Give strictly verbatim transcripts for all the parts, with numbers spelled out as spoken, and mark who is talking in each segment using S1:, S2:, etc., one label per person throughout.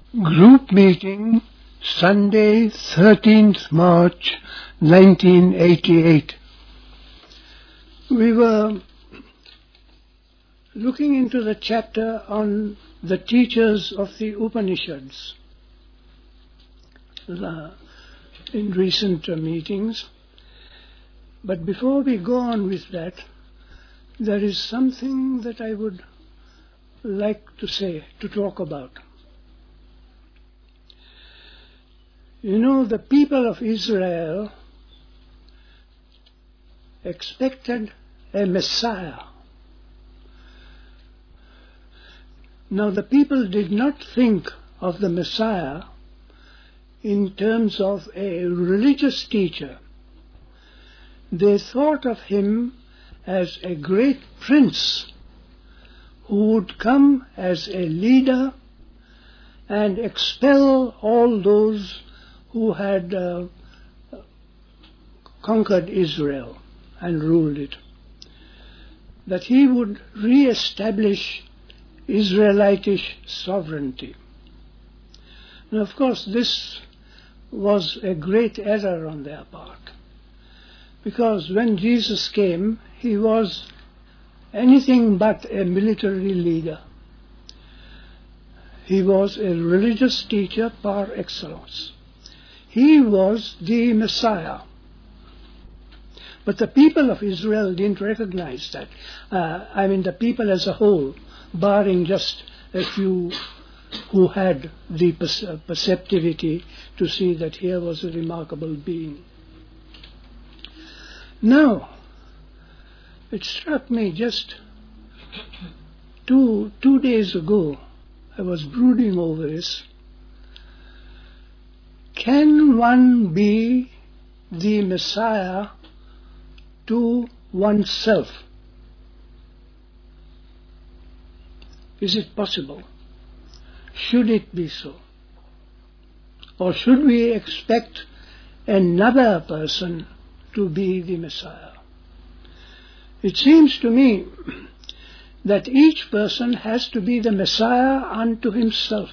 S1: Group meeting, Sunday, thirteenth March, nineteen eighty-eight. We were looking into the chapter on the teachers of the Upanishads uh, in recent uh, meetings. But before we go on with that, there is something that I would like to say, to talk about. You know, the people of Israel expected a Messiah. Now, the people did not think of the Messiah in terms of a religious teacher. They thought of him as a great prince who would come as a leader and expel all those who had uh, conquered Israel and ruled it. That he would re-establish Israelitish sovereignty. Now, of course, this was a great error on their part, because when Jesus came, he was anything but a military leader. He was a religious teacher par excellence. He was the Messiah. But the people of Israel didn't recognize that. Uh, I mean, the people as a whole, barring just a few who had the perceptivity to see that here was a remarkable being. Now, it struck me just two, two days ago, I was brooding over this. Can one be the Messiah to oneself? Is it possible? Should it be so? Or should we expect another person to be the Messiah? It seems to me that each person has to be the Messiah unto himself.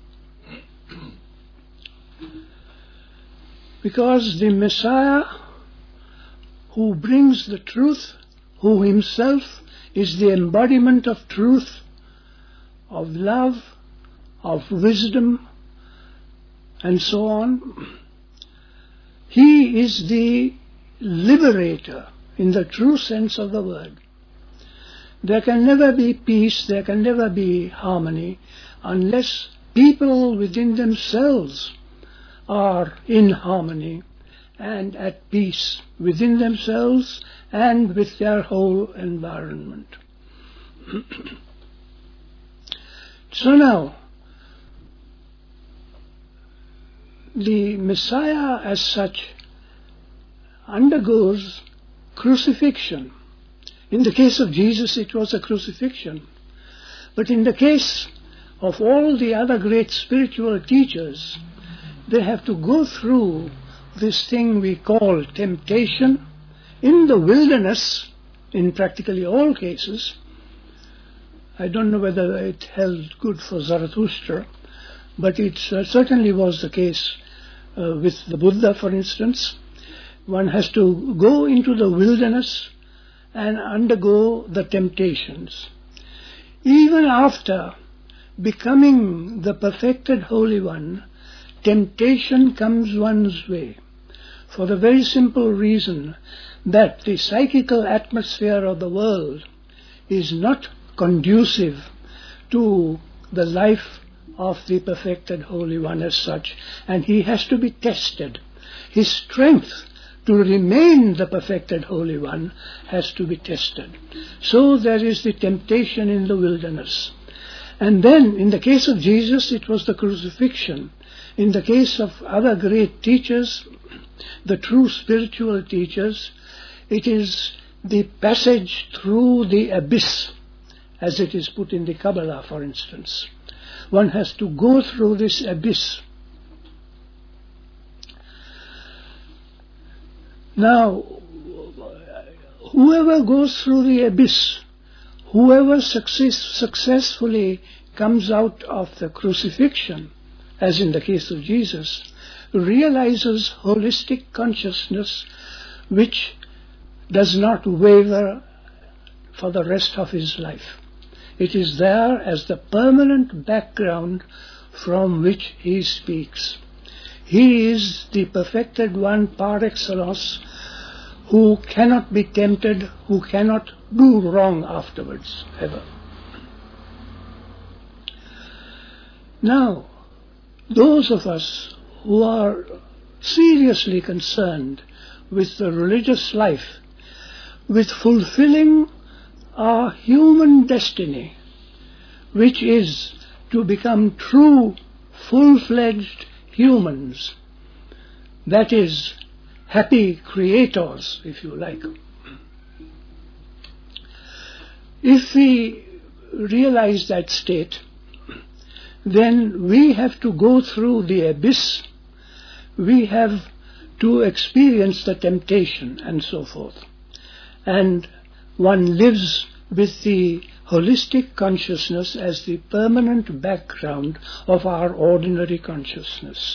S1: Because the Messiah who brings the truth, who himself is the embodiment of truth, of love, of wisdom, and so on, he is the liberator in the true sense of the word. There can never be peace, there can never be harmony, unless people within themselves are in harmony and at peace within themselves and with their whole environment. So now, the Messiah as such undergoes crucifixion. In the case of Jesus, it was a crucifixion. But in the case of all the other great spiritual teachers, they have to go through this thing we call temptation in the wilderness, in practically all cases. I don't know whether it held good for Zarathustra, but it uh, certainly was the case uh, with the Buddha, for instance. One has to go into the wilderness and undergo the temptations. Even after becoming the perfected Holy One, temptation comes one's way, for the very simple reason that the psychical atmosphere of the world is not conducive to the life of the perfected Holy One as such, and he has to be tested. His strength to remain the perfected Holy One has to be tested. So there is the temptation in the wilderness. And then, in the case of Jesus, it was the crucifixion. In the case of other great teachers, the true spiritual teachers, it is the passage through the abyss, as it is put in the Kabbalah, for instance. One has to go through this abyss. Now, whoever goes through the abyss, whoever success, successfully comes out of the crucifixion, as in the case of Jesus, realizes holistic consciousness which does not waver for the rest of his life. It is there as the permanent background from which he speaks. He is the perfected one par excellence, who cannot be tempted, who cannot do wrong afterwards, ever. Now, those of us who are seriously concerned with the religious life, with fulfilling our human destiny, which is to become true, full-fledged humans, that is, happy creators, if you like. If we realize that state, then we have to go through the abyss, we have to experience the temptation and so forth. And one lives with the holistic consciousness as the permanent background of our ordinary consciousness.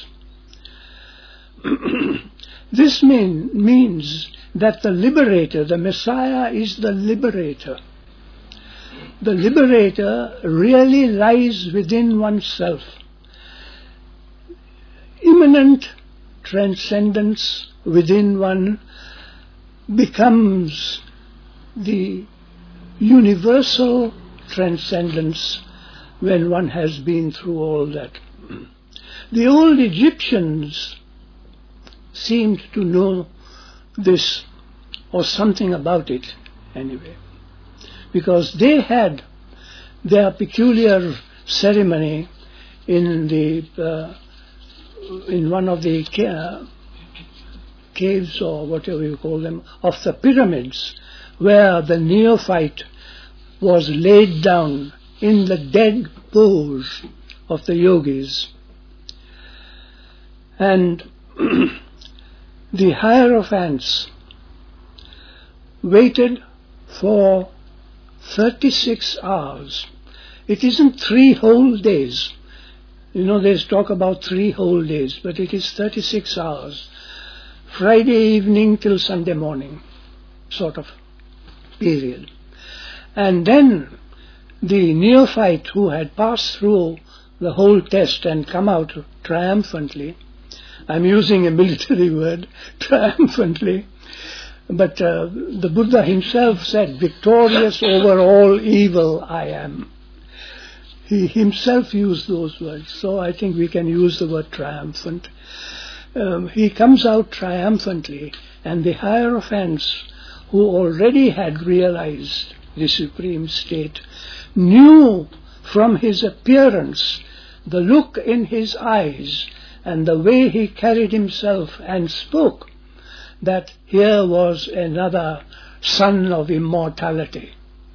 S1: This mean, means that the liberator, the Messiah, is the liberator. The liberator really lies within oneself. Immanent transcendence within one becomes the universal transcendence when one has been through all that. The old Egyptians seemed to know this, or something about it anyway, because they had their peculiar ceremony in the uh, in one of the ca- caves, or whatever you call them, of the pyramids, where the neophyte was laid down in the dead pose of the yogis. And the Hierophants waited for thirty-six hours. It isn't three whole days. You know, there's talk about three whole days, but it is thirty-six hours. Friday evening till Sunday morning, sort of period. And then the neophyte who had passed through the whole test and come out triumphantly, I'm using a military word, triumphantly, but uh, the Buddha himself said, victorious over all evil I am. He himself used those words, so I think we can use the word triumphant. Um, he comes out triumphantly, and the Hierophants, who already had realized the supreme state, knew from his appearance, the look in his eyes, and the way he carried himself and spoke, that here was another son of immortality.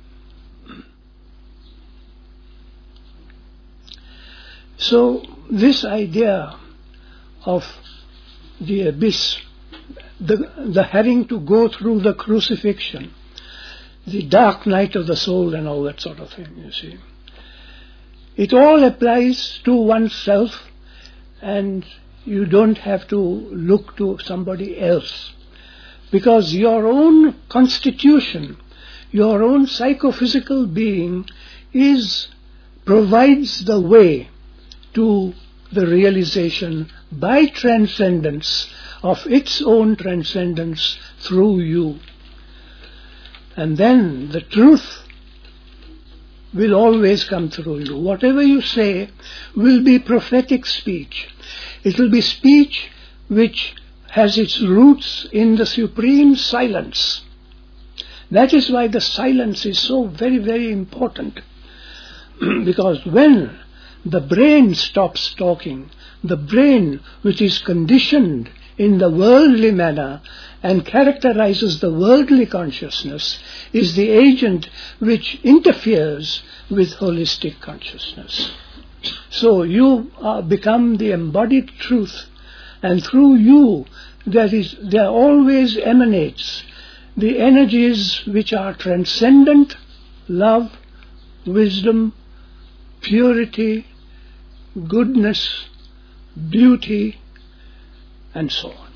S1: So this idea of the abyss, the, the having to go through the crucifixion, the dark night of the soul and all that sort of thing, you see, it all applies to oneself, and you don't have to look to somebody else, because your own constitution, your own psychophysical being is provides the way to the realization by transcendence of its own transcendence through you. And then the truth will always come through you. Whatever you say will be prophetic speech. It will be speech which has its roots in the supreme silence. That is why the silence is so very, very important. Because when the brain stops talking, the brain which is conditioned in the worldly manner and characterizes the worldly consciousness, is the agent which interferes with holistic consciousness. So you uh, become the embodied truth, and through you there is there always emanates the energies which are transcendent: love, wisdom, purity, goodness, beauty, and so on.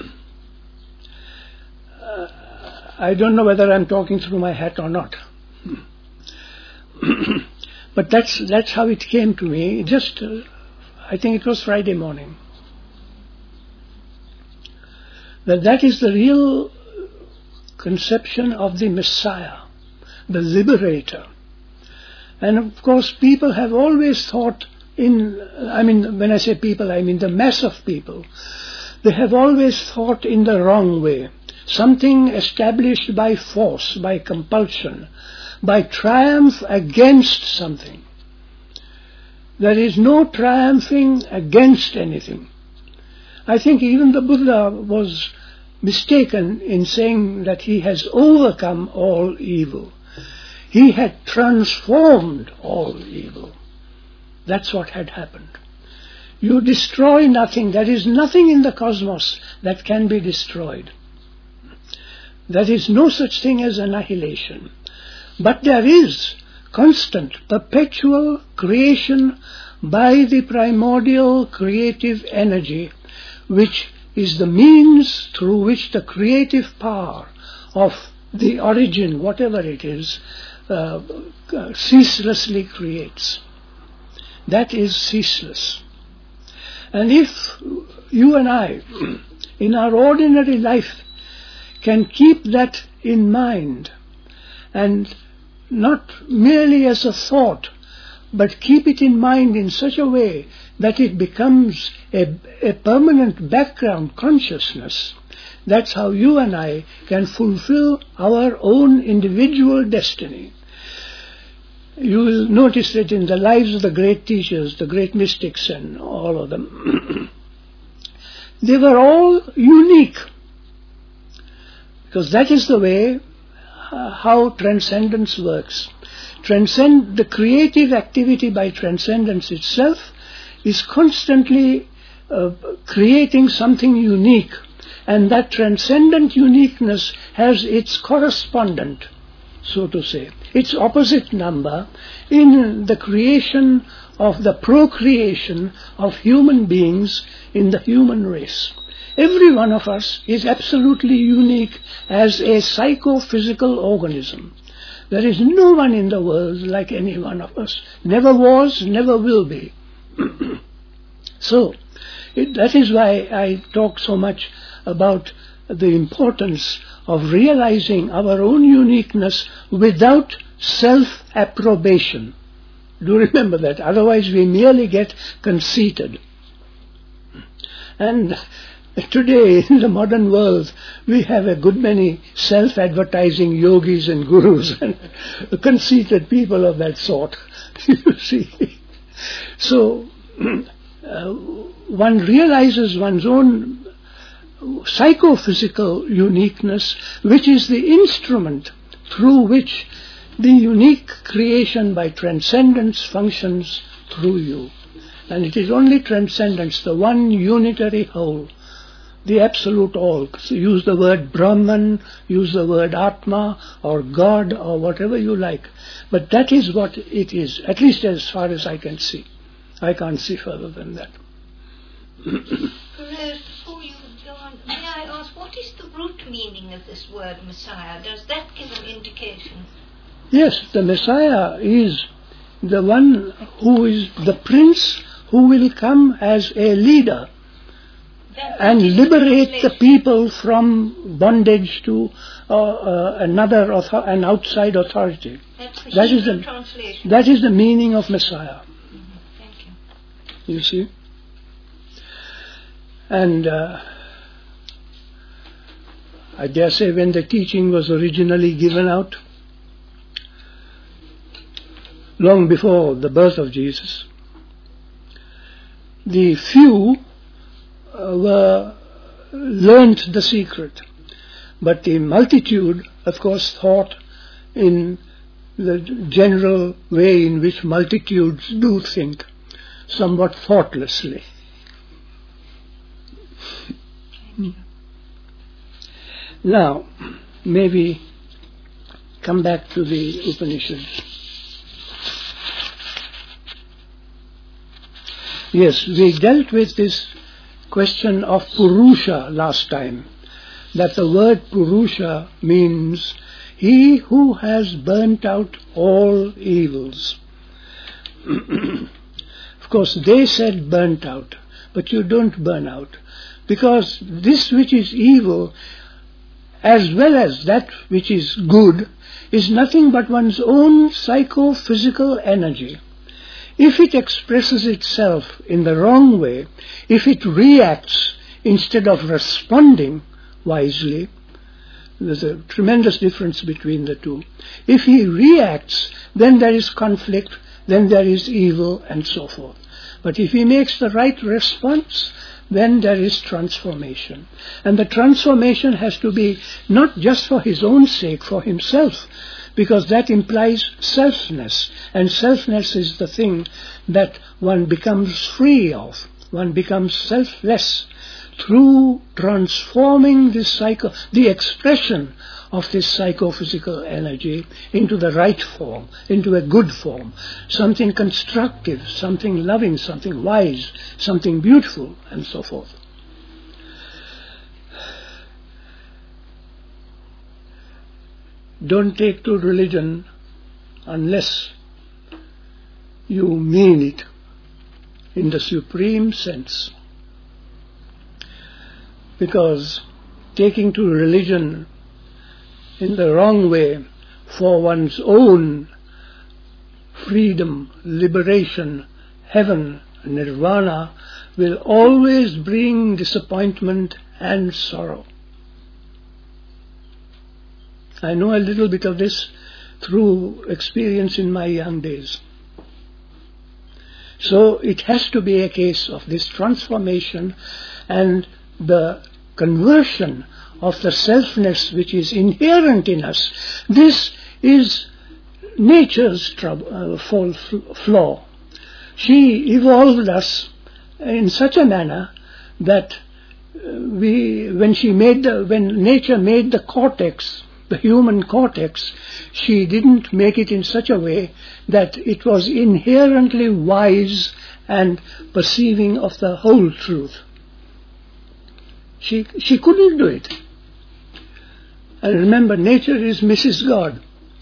S1: Uh, I don't know whether I'm talking through my hat or not. But that's that's how it came to me. Just, uh, I think it was Friday morning. That that is the real conception of the Messiah, the liberator. And of course people have always thought in, I mean when I say people I mean the mass of people, they have always thought in the wrong way. Something established by force, by compulsion, by triumph against something. There is no triumphing against anything. I think even the Buddha was mistaken in saying that he has overcome all evil. He had transformed all evil. That's what had happened. You destroy nothing. There is nothing in the cosmos that can be destroyed. There is no such thing as annihilation. But there is constant, perpetual creation by the primordial creative energy, which is the means through which the creative power of the origin, whatever it is, uh, uh, ceaselessly creates. That is ceaseless. And if you and I, in our ordinary life, can keep that in mind, and not merely as a thought, but keep it in mind in such a way that it becomes a, a permanent background consciousness, that's how you and I can fulfill our own individual destiny. You will notice that in the lives of the great teachers, the great mystics and all of them, they were all unique. Because that is the way uh, how transcendence works. Transcend the creative activity by transcendence itself is constantly uh, creating something unique, and that transcendent uniqueness has its correspondent, so to say, its opposite number in the creation of the procreation of human beings in the human race. Every one of us is absolutely unique as a psychophysical organism. There is no one in the world like any one of us. Never was, never will be. So, it, that is why I talk so much about the importance of realizing our own uniqueness without self-approbation. Do remember that, otherwise we merely get conceited. And today, in the modern world, we have a good many self-advertising yogis and gurus and conceited people of that sort, you see. So, uh, one realizes one's own psychophysical uniqueness, which is the instrument through which the unique creation by transcendence functions through you. And it is only transcendence, the one unitary whole, the absolute all. So use the word Brahman, use the word Atma or God or whatever you like. But that is what it is, at least as far as I can see. I can't see further than that.
S2: Perhaps before you go on, may I ask, what is the root meaning of this word Messiah? Does that give an indication?
S1: Yes, the Messiah is the one who is the prince who will come as a leader and liberate the people from bondage to uh, uh, another author- an outside authority.
S2: That's the
S1: that is
S2: Hebrew
S1: the
S2: translation.
S1: that is the meaning of Messiah.
S2: Mm-hmm. Thank you.
S1: You see, and uh, I dare say when the teaching was originally given out, long before the birth of Jesus, the few uh, were learnt the secret, but the multitude, of course, thought in the general way in which multitudes do think, somewhat thoughtlessly. Now, maybe come back to the Upanishads. Yes, we dealt with this question of Purusha last time, that the word Purusha means he who has burnt out all evils. Of course, they said burnt out, but you don't burn out, because this which is evil, as well as that which is good, is nothing but one's own psychophysical energy. If it expresses itself in the wrong way, if it reacts instead of responding wisely, there's a tremendous difference between the two. If he reacts, then there is conflict, then there is evil, and so forth. But if he makes the right response, then there is transformation. And the transformation has to be not just for his own sake, for himself, because that implies selfness, and selfness is the thing that one becomes free of. One becomes selfless through transforming this psycho, the expression of this psychophysical energy into the right form, into a good form, something constructive, something loving, something wise, something beautiful, and so forth. Don't take to religion unless you mean it in the supreme sense. Because taking to religion in the wrong way for one's own freedom, liberation, heaven, nirvana will always bring disappointment and sorrow. I know a little bit of this through experience in my young days. So it has to be a case of this transformation and the conversion of the selfness which is inherent in us. This is nature's trouble, uh, fall, flaw. She evolved us in such a manner that we, when she made the, when nature made the cortex, the human cortex, she didn't make it in such a way that it was inherently wise and perceiving of the whole truth. She, she couldn't do it. And remember, nature is Missus God.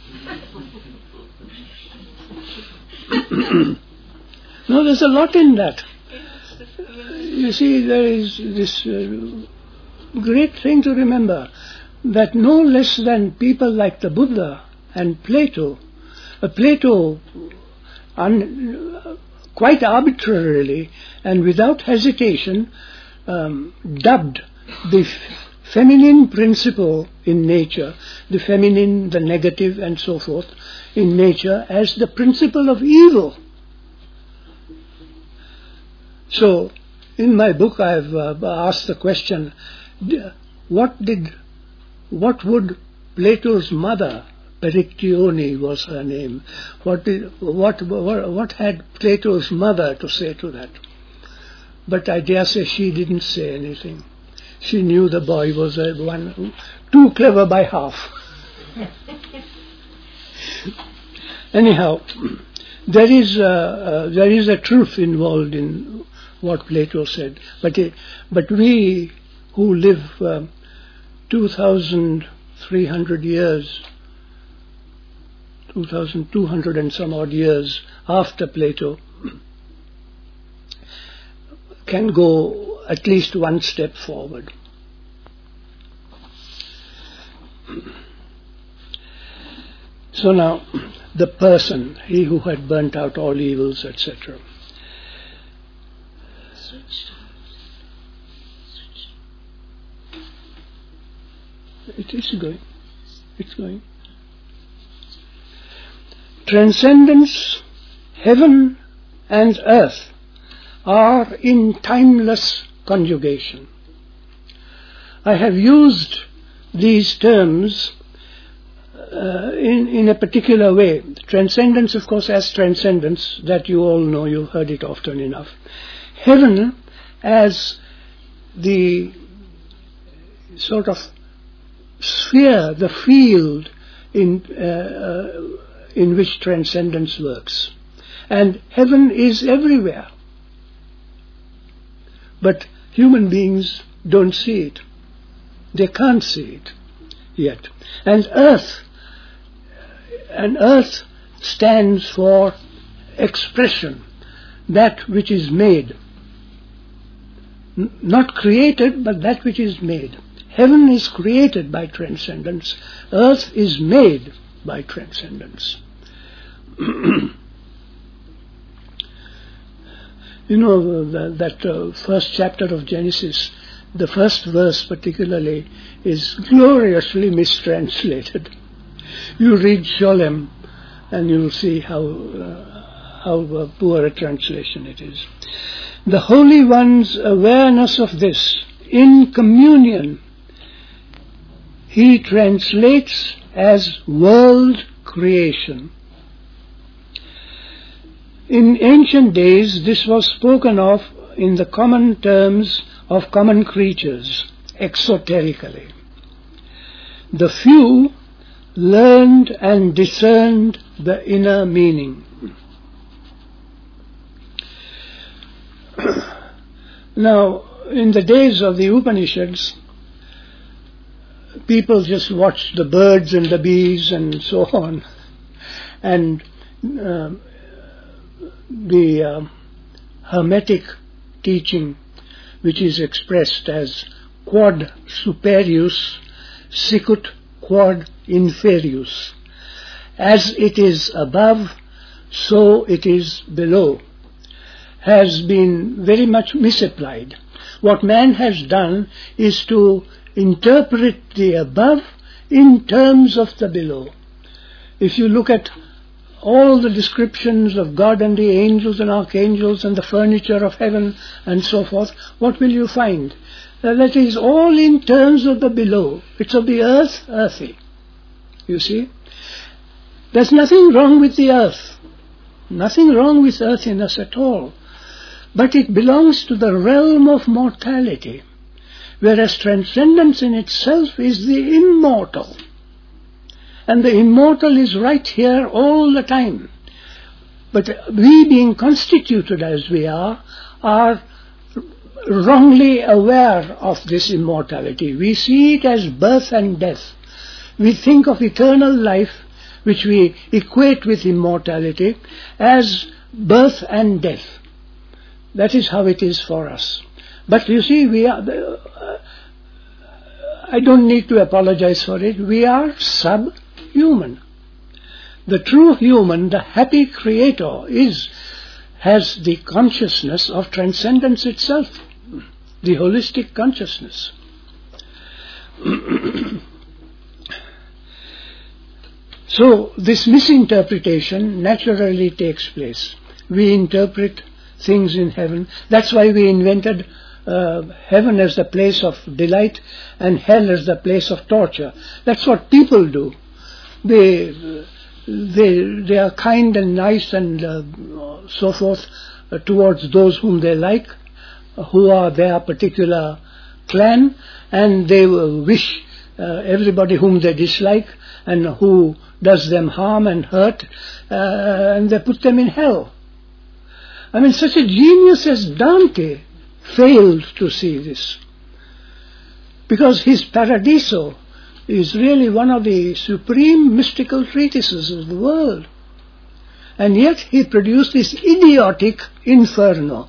S1: No, there's a lot in that. You see, there is this uh, great thing to remember, that no less than people like the Buddha and Plato, uh, Plato un, uh, quite arbitrarily and without hesitation um, dubbed the f- feminine principle in nature, the feminine, the negative and so forth in nature, as the principle of evil. So, in my book I have uh, asked the question, what did What would Plato's mother, Perictione was her name, what, did, what, what, what had Plato's mother to say to that? But I dare say she didn't say anything. She knew the boy was a one too clever by half. Anyhow, there is a, uh, there is a truth involved in what Plato said. But it, but we who live Uh, two thousand three hundred years, two thousand two hundred and some odd years after Plato, can go at least one step forward. So now, the person, he who had burnt out all evils, et cetera. It is going. It's going. Transcendence, heaven and earth are in timeless conjugation. I have used these terms uh, in, in a particular way. Transcendence, of course, as transcendence, that you all know, you've heard it often enough. Heaven as the sort of sphere, the field in uh, uh, in which transcendence works. And heaven is everywhere. But human beings don't see it. They can't see it yet. And earth, and earth stands for expression, that which is made. N- not created, but that which is made. Heaven is created by transcendence. Earth is made by transcendence. You know, the, that uh, first chapter of Genesis, the first verse particularly, is gloriously mistranslated. You read Sholem and you'll see how, uh, how uh, poor a translation it is. The Holy One's awareness of this, in communion, he translates as world creation. In ancient days, this was spoken of in the common terms of common creatures, exoterically. The few learned and discerned the inner meaning. Now, in the days of the Upanishads, people just watched the birds and the bees and so on, and uh, the uh, Hermetic teaching, which is expressed as quod superius sicut quod inferius. As it is above, so it is below, has been very much misapplied. What man has done is to interpret the above in terms of the below. If you look at all the descriptions of God and the angels and archangels and the furniture of heaven and so forth, what will you find? Uh, that is all in terms of the below. It's of the earth, earthy. You see? There's nothing wrong with the earth. Nothing wrong with earthiness at all. But it belongs to the realm of mortality, whereas transcendence in itself is the immortal. And the immortal is right here all the time. But we, being constituted as we are, are wrongly aware of this immortality. We see it as birth and death. We think of eternal life, which we equate with immortality, as birth and death. That is how it is for us. But you see, we are, uh, I don't need to apologize for it, we are subhuman. The true human, the happy creator, is, has the consciousness of transcendence itself, the holistic consciousness. So this misinterpretation naturally takes place. We interpret things in heaven. That's why we invented uh, heaven as the place of delight and hell as the place of torture. That's what people do. They they they are kind and nice and uh, so forth uh, towards those whom they like, uh, who are their particular clan, and they uh, wish uh, everybody whom they dislike and who does them harm and hurt, uh, and they put them in hell. I mean, such a genius as Dante failed to see this, because his Paradiso is really one of the supreme mystical treatises of the world. And yet he produced this idiotic Inferno,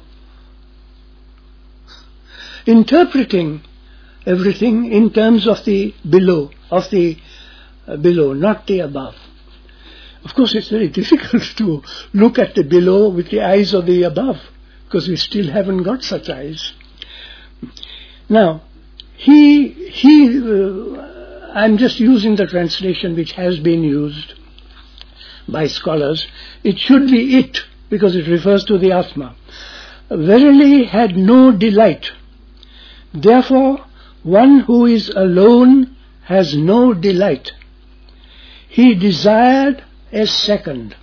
S1: interpreting everything in terms of the below, of the uh, below, not the above. Of course, it's very difficult to look at the below with the eyes of the above, because we still haven't got such eyes. Now, he, he, uh, I'm just using the translation which has been used by scholars. It should be it, because it refers to the Atma. Verily had no delight. Therefore, one who is alone has no delight. He desired a second.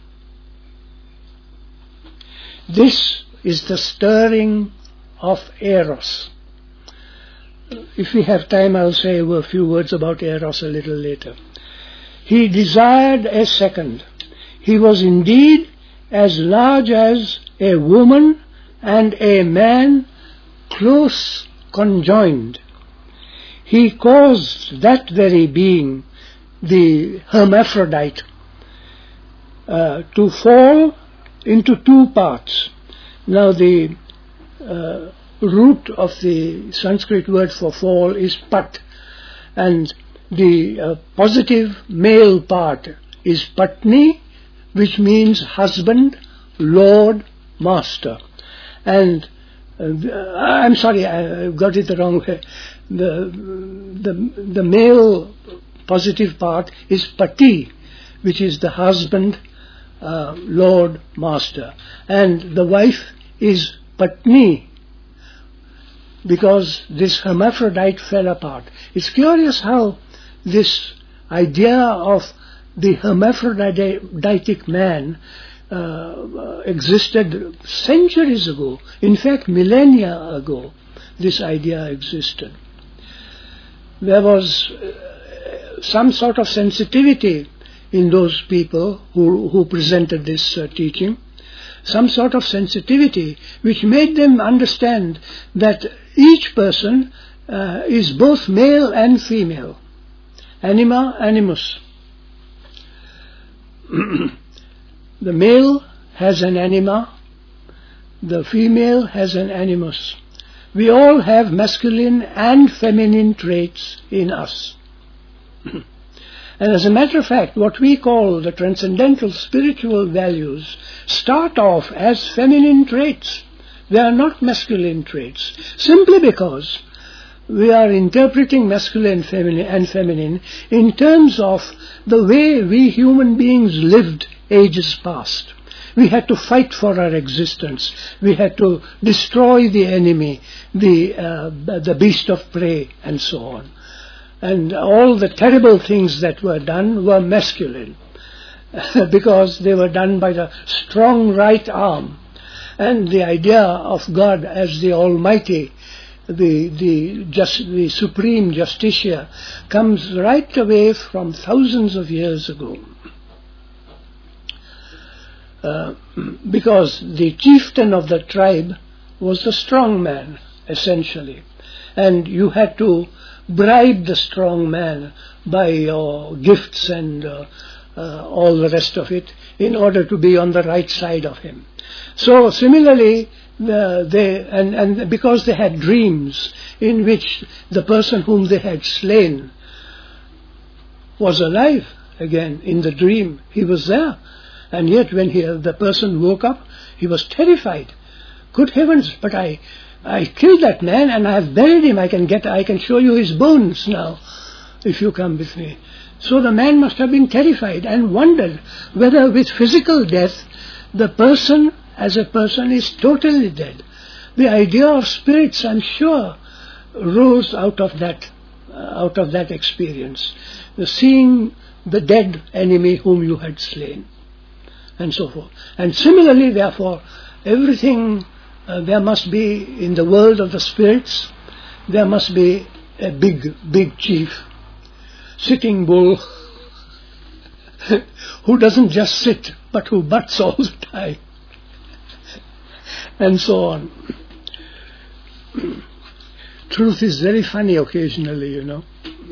S1: This is the stirring of Eros. If we have time, I'll say a few words about Eros a little later. He desired a second. He was indeed as large as a woman and a man close conjoined, he caused that very being, the hermaphrodite, uh, to fall into two parts. Now the uh, root of the Sanskrit word for fall is pat, and the uh, positive male part is patni, which means husband, lord, master. And uh, I'm sorry, I got it the wrong way. The, the, the male positive part is pati, which is the husband, uh, lord, master. And the wife is patni, because this hermaphrodite fell apart. It's curious how this idea of the hermaphroditic man uh, existed centuries ago. In fact, millennia ago, this idea existed. There was uh, some sort of sensitivity in those people who, who presented this uh, teaching, some sort of sensitivity which made them understand that each person uh, is both male and female, anima, animus. The male has an anima, the female has an animus. We all have masculine and feminine traits in us. And as a matter of fact, what we call the transcendental spiritual values start off as feminine traits. They are not masculine traits, simply because we are interpreting masculine feminine and feminine in terms of the way we human beings lived ages past. We had to fight for our existence. We had to destroy the enemy, the uh, the beast of prey, and so on. And all the terrible things that were done were masculine because they were done by the strong right arm. And the idea of God as the Almighty, the the just the supreme Justicia, comes right away from thousands of years ago. Uh, because the chieftain of the tribe was the strong man, essentially. And you had to bribe the strong man by your gifts and uh, uh, all the rest of it in order to be on the right side of him. So similarly, uh, they and, and because they had dreams in which the person whom they had slain was alive again in the dream, he was there. And yet when he, the person woke up, he was terrified. Good heavens, but I I killed that man and I have buried him. I can get, I can show you his bones now, if you come with me. So the man must have been terrified and wondered whether with physical death, the person as a person is totally dead. The idea of spirits, I'm sure, rose out of that, uh, out of that experience. The seeing the dead enemy whom you had slain, and so forth. And similarly, therefore, everything, uh, there must be, in the world of the spirits, there must be a big, big chief, sitting bull, who doesn't just sit, but who butts all the time, and so on. Truth is very funny occasionally, you know.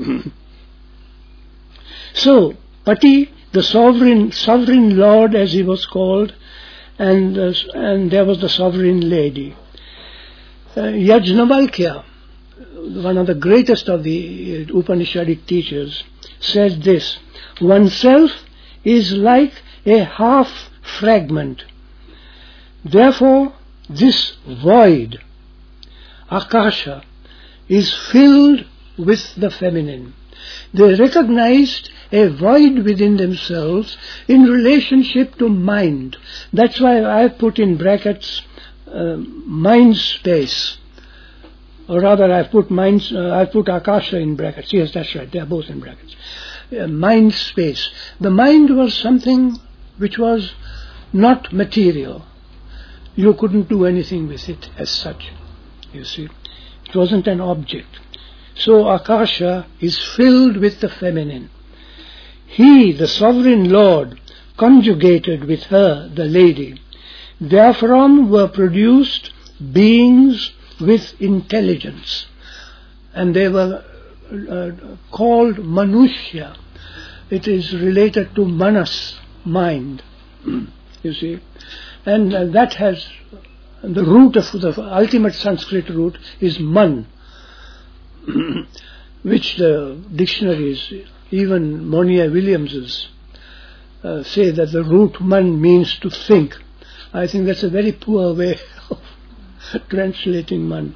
S1: So, Pati, the sovereign, sovereign lord, as he was called, and uh, and there was the sovereign lady. Uh, Yajnavalkya, one of the greatest of the uh, Upanishadic teachers, said this: oneself is like a half fragment. Therefore, this void, Akasha, is filled with the feminine. They recognized a void within themselves in relationship to mind. That's why I put in brackets uh, mind space, or rather I put mind, uh, I put Akasha in brackets. Yes, that's right. They are both in brackets. Uh, mind space. The mind was something which was not material. You couldn't do anything with it as such. You see, it wasn't an object. So Akasha is filled with the feminine. He, the sovereign Lord, conjugated with her, the lady. Therefrom were produced beings with intelligence. And they were uh, called Manushya. It is related to Manas, mind, you see. And uh, that has, the root of the ultimate Sanskrit root is Man, which the dictionaries, even Monier Williams's, uh, say that the root Man means to think. I think that's a very poor way of translating Man.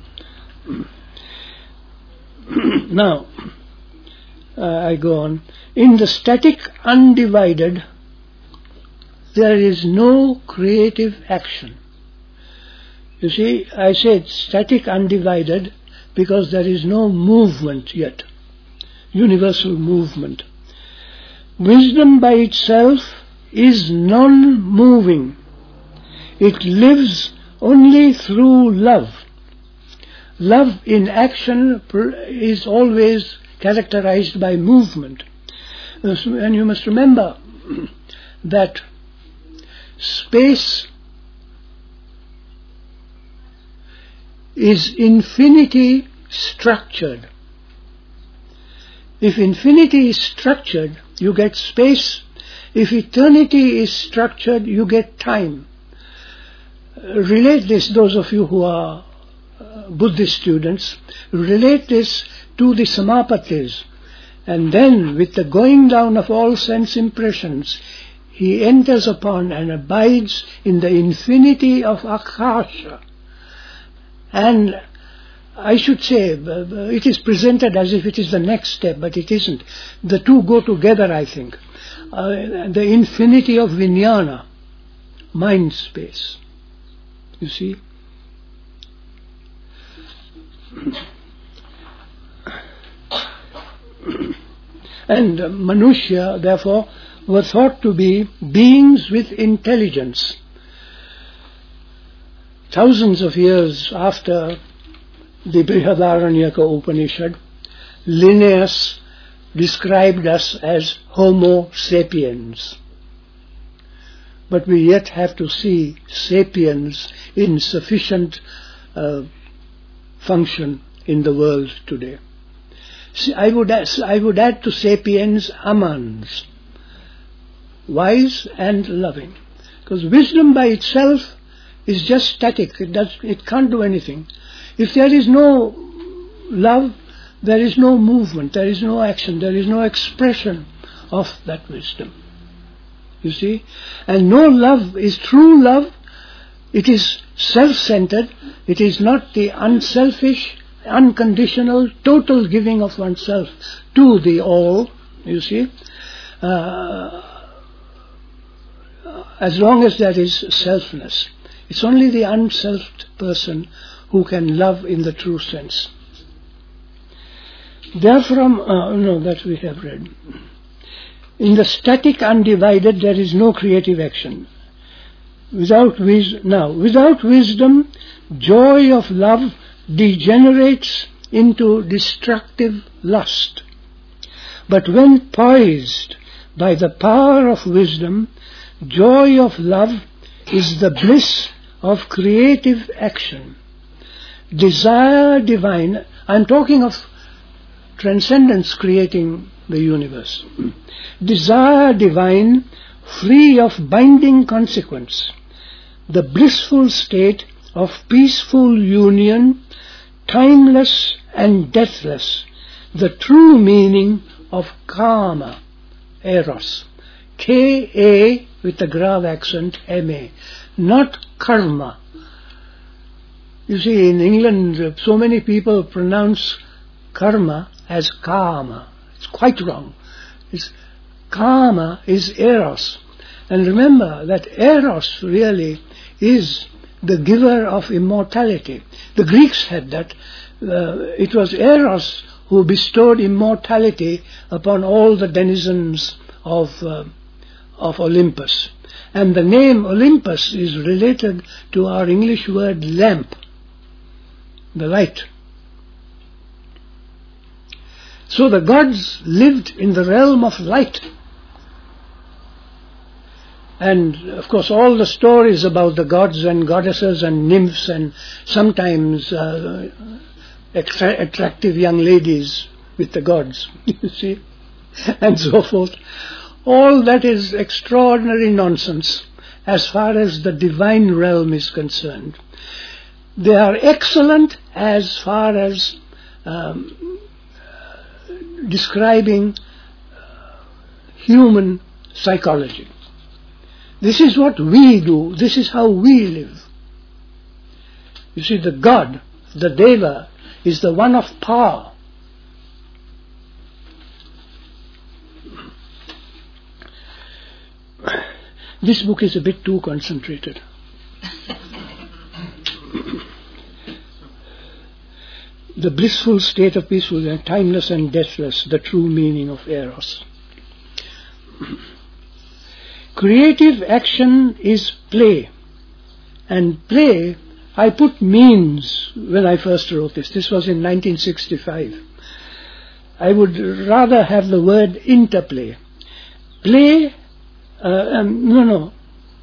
S1: Now, uh, I go on. In the static undivided, there is no creative action. You see, I said static undivided because there is no movement yet, universal movement. Wisdom by itself is non-moving. It lives only through love. Love in action is always characterized by movement. And you must remember that space is infinity structured. If infinity is structured, you get space. If eternity is structured, you get time. Relate this, those of you who are uh, Buddhist students, relate this to the Samapatis. And then, with the going down of all sense impressions, he enters upon and abides in the infinity of Akasha. And I should say, uh, it is presented as if it is the next step, but it isn't. The two go together, I think. Uh, the infinity of Vijnana, mind space. You see? And uh, Manushya, therefore, were thought to be beings with intelligence. Thousands of years after the Brihadaranyaka Upanishad, Linnaeus described us as Homo sapiens. But we yet have to see sapiens in sufficient uh, function in the world today. I would, add, I would add to sapiens amans, wise and loving. Because wisdom by itself is just static, it, does, it can't do anything. If there is no love, there is no movement, there is no action, there is no expression of that wisdom. You see? And no love is true love. It is self-centered. It is not the unselfish, unconditional, total giving of oneself to the all, you see. Uh, as long as there is selfness. It's only the unselfed person who can love in the true sense. Therefrom, uh, no, that we have read. In the static undivided, there is no creative action. Without wis- now, without wisdom, joy of love degenerates into destructive lust. But when poised by the power of wisdom, joy of love is the bliss of creative action. Desire divine, I'm talking of transcendence creating the universe. Desire divine, free of binding consequence, the blissful state of peaceful union, timeless and deathless, the true meaning of karma, eros, K A with the grave accent, M A, not karma. You see, in England, so many people pronounce karma as karma. It's quite wrong. It's, karma is eros. And remember that eros really is the giver of immortality. The Greeks had that. Uh, it was Eros who bestowed immortality upon all the denizens of, uh, of Olympus. And the name Olympus is related to our English word lamp, the light. So the gods lived in the realm of light. And of course all the stories about the gods and goddesses and nymphs and sometimes uh, attra- attractive young ladies with the gods, you see, and so forth. All that is extraordinary nonsense as far as the divine realm is concerned. They are excellent as far as um, describing human psychology. This is what we do. This is how we live. You see, the God, the Deva, is the one of power. This book is a bit too concentrated. The blissful state of peacefulness, timeless and deathless, the true meaning of Eros. Creative action is play. And play, I put means when I first wrote this. This was in nineteen sixty-five. I would rather have the word interplay. Play, uh, um, no, no,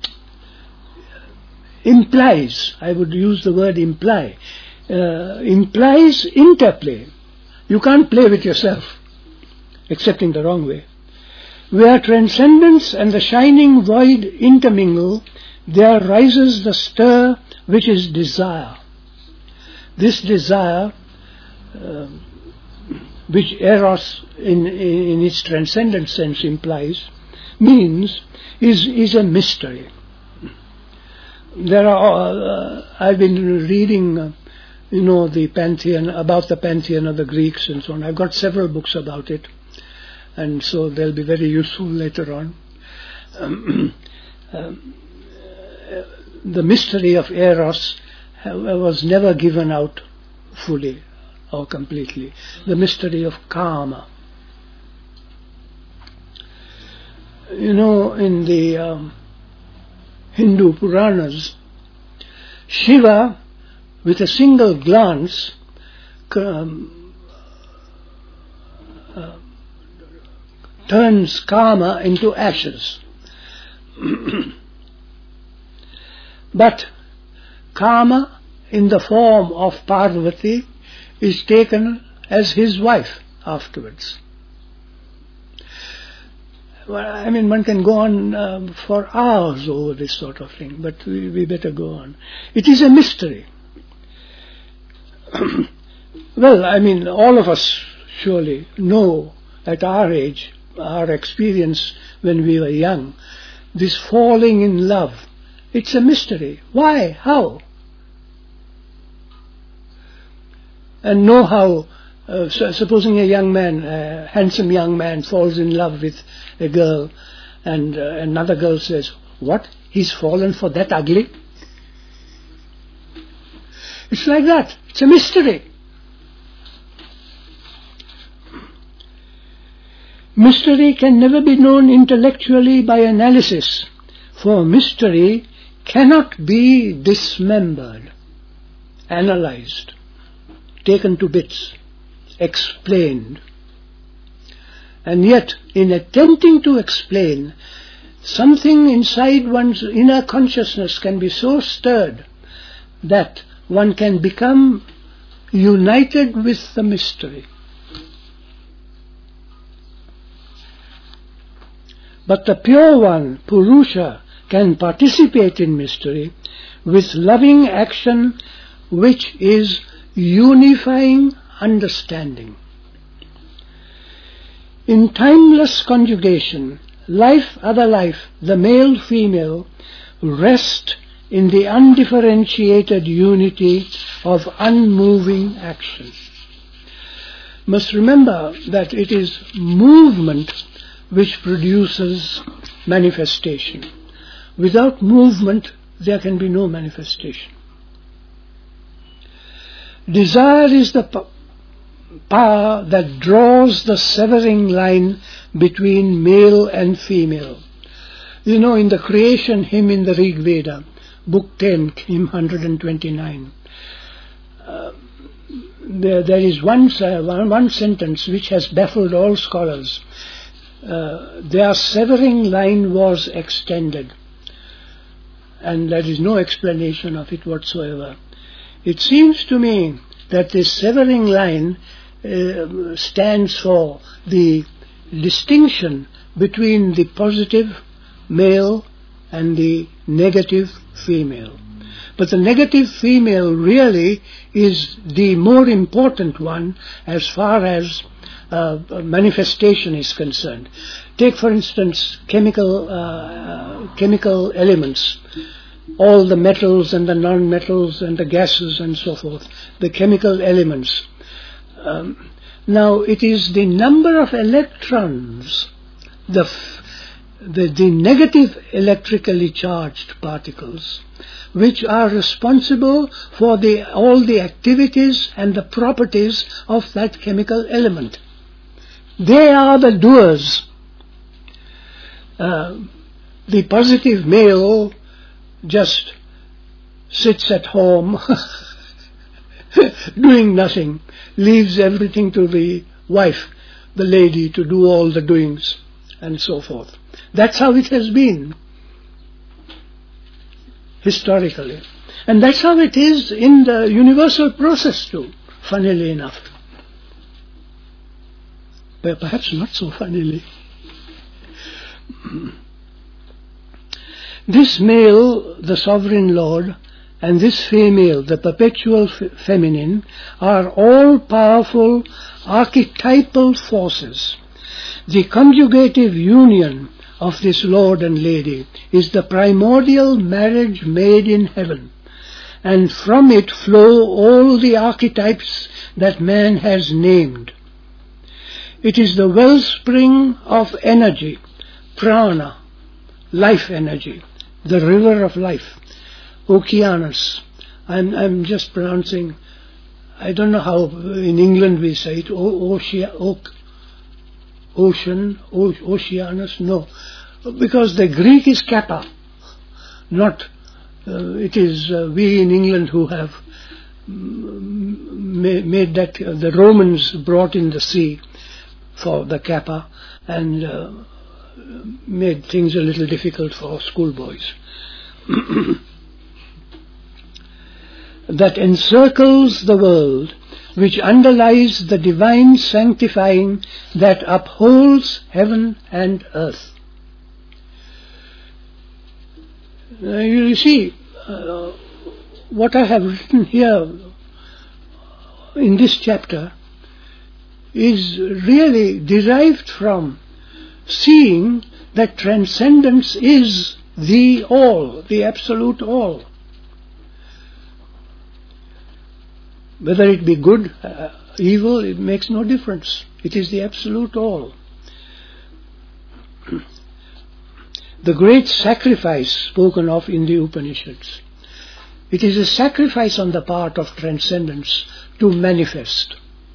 S1: implies, I would use the word imply, uh, implies interplay. You can't play with yourself, except in the wrong way. Where transcendence and the shining void intermingle, there rises the stir which is desire. This desire, uh, which Eros in, in its transcendent sense implies, means, is, is a mystery. There are, uh, I've been reading, uh, you know, the pantheon, about the pantheon of the Greeks and so on. I've got several books about it. And so they'll be very useful later on. Um, um, the mystery of Eros was never given out fully or completely. The mystery of karma. You know, in the um, Hindu Puranas, Shiva, with a single glance, um, uh, turns karma into ashes. But karma, in the form of Parvati, is taken as his wife afterwards. Well, I mean, one can go on um, for hours over this sort of thing, but we, we better go on. It is a mystery. Well, I mean, all of us surely know at our age, our experience when we were young, this falling in love, it's a mystery. Why? How? And know how, uh, so supposing a young man, a handsome young man falls in love with a girl, and uh, another girl says, what? He's fallen for that ugly? It's like that. It's a mystery. Mystery can never be known intellectually by analysis, for mystery cannot be dismembered, analyzed, taken to bits, explained. And yet, in attempting to explain, something inside one's inner consciousness can be so stirred that one can become united with the mystery. But the pure one, Purusha, can participate in mystery with loving action which is unifying understanding. In timeless conjugation, life, other life, the male, female, rest in the undifferentiated unity of unmoving action. Must remember that it is movement which produces manifestation. Without movement, there can be no manifestation. Desire is the p- power that draws the severing line between male and female. You know, in the creation hymn in the Rig Veda, Book ten, hymn one hundred twenty-nine, uh, there, there is one, uh, one, one sentence which has baffled all scholars. Uh, their severing line was extended. and there is no explanation of it whatsoever. It seems to me that this severing line uh, stands for the distinction between the positive male and the negative female. But the negative female really is the more important one as far as uh, manifestation is concerned. Take, for instance, chemical uh, chemical elements, all the metals and the non-metals and the gases and so forth, the chemical elements. Um, now, it is the number of electrons, the, f- the, the negative electrically charged particles, which are responsible for the, all the activities and the properties of that chemical element. They are the doers. Uh, the positive male just sits at home doing nothing, leaves everything to the wife, the lady, to do all the doings and so forth. That's how it has been historically. And that's how it is in the universal process too, funnily enough. But perhaps not so funnily. This male, the sovereign Lord, and this female, the perpetual f- feminine, are all powerful archetypal forces. The conjugative union of this Lord and Lady is the primordial marriage made in heaven, and from it flow all the archetypes that man has named. It is the wellspring of energy, prana, life energy, the river of life, Okeanos. I'm, I'm just pronouncing, I don't know how in England we say it, o- Ocean, o- ocean, o- Oceanus, no. Because the Greek is kappa, not, uh, it is uh, we in England who have ma- made that, uh, the Romans brought in the sea for the kappa and uh, made things a little difficult for schoolboys. That encircles the world, which underlies the divine sanctifying that upholds heaven and earth. Uh, you see, uh, what I have written here in this chapter is really derived from seeing that transcendence is the all, the absolute all. Whether it be good, uh, evil, it makes no difference. It is the absolute all. The great sacrifice spoken of in the Upanishads. It is a sacrifice on the part of transcendence to manifest.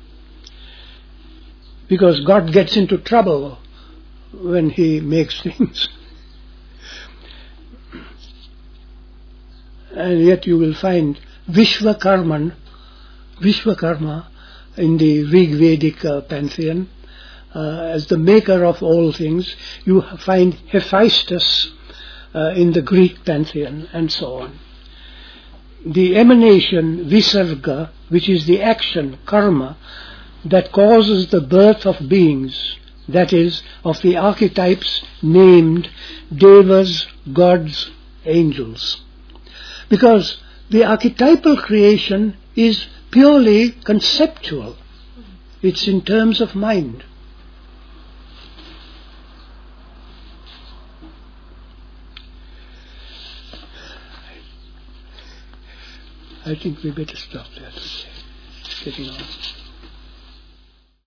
S1: Because God gets into trouble when He makes things. And yet you will find Vishwakarman, Vishwakarma in the Rig Vedic uh, pantheon, uh, as the maker of all things. You find Hephaestus uh, in the Greek pantheon, and so on. The emanation, Visarga, which is the action, karma, that causes the birth of beings, that is, of the archetypes named devas, gods, angels. Because the archetypal creation is purely conceptual. It's in terms of mind. I think we better stop there today. It's getting on.